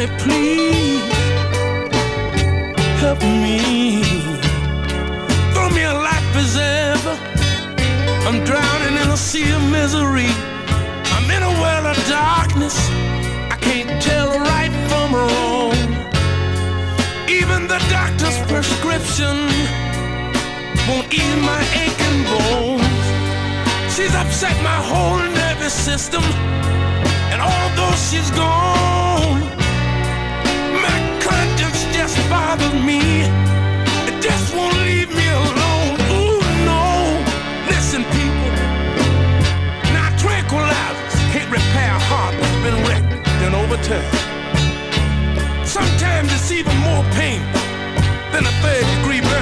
Somebody please help me. Throw me a life preserver. I'm drowning in a sea of misery. I'm in a world of darkness. I can't tell right from wrong. Even the doctor's prescription won't ease my aching bones. She's upset my whole nervous system. And although she's gone, my conscience just bothers me. It just won't leave me alone. Ooh, no. Listen, people. Now, tranquilizers can't repair a heart that's been wrecked and overturned. Sometimes it's even more painful than a third-degree burn.